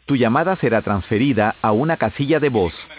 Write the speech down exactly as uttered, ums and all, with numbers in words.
Tu llamada será transferida a una casilla de voz.